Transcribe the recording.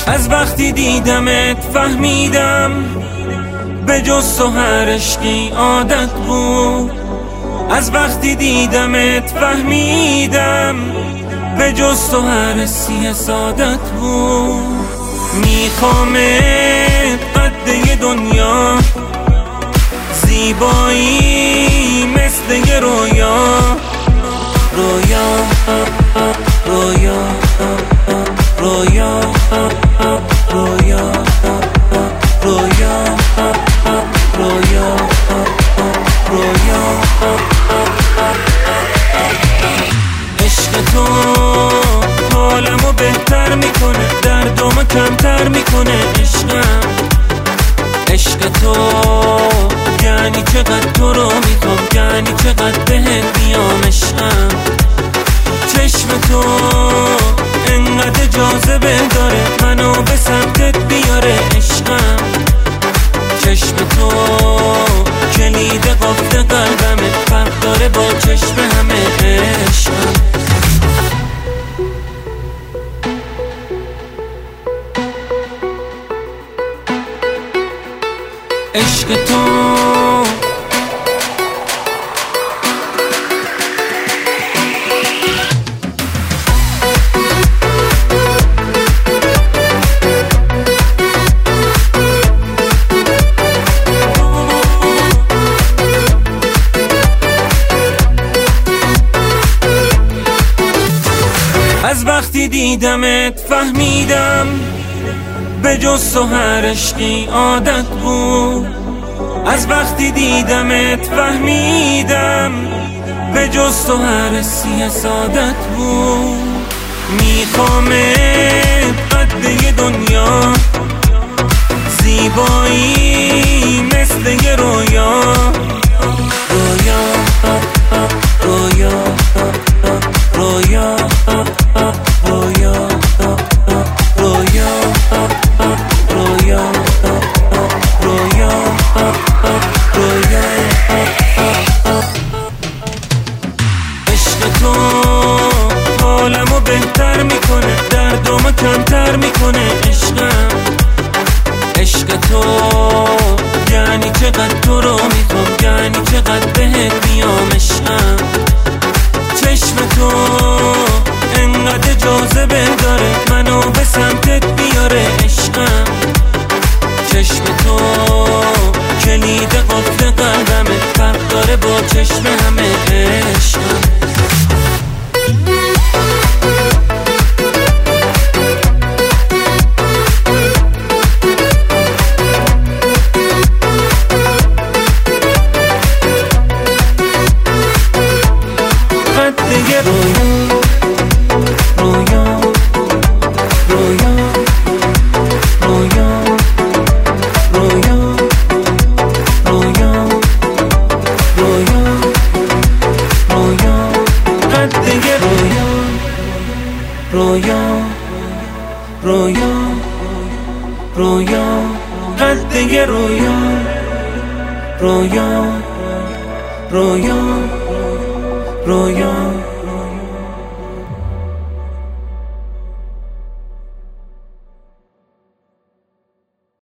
از وقتی دیدمت فهمیدم به جز تو هر عشقی عادت بود. از وقتی دیدمت فهمیدم به جز تو هر حسی سعادت بود. میخوامت قد دنیا، زیبایی مثل یه رویا. رویا رویا رویا رویا رویا رویا رویا. عشق تو حالمو بهتر میکنه، دردمو کمتر میکنه. عشق تو یعنی چقدر تو رو میخوام، یعنی چقدر بهت میام. عشقم چشم تو انقدر جاذبه داره، منو به سمتت بیاره. عشقم چشم تو کلید قفل قلبمه، فرق داره با چشم همه. عشقم عشق تو از وقتی دیدمت فهمیدم به جز تو هر عشقی عادت بود. از وقتی دیدمت فهمیدم به جز تو هر حسی سعادت بود. میخوامت قد دنیا، زیبایی مثل یه رویا. رویا رویا رویا رویا رویا رویا رویا رویا. عشق تو حالمو بهتر میکنه، دردمو کمتر میکنه. عشق تو یعنی چقدر تو رو میخوام، یعنی چقدر بهت میام. عشقم چشم تو انقدر جاذبه داره، منو به سمتت بیاره. عشقم چشم تو کلید قفل قلبمه، فرق داره با چشم همه. عشقم رویا رویا رویا قد یه رویا. رویا رویا رویا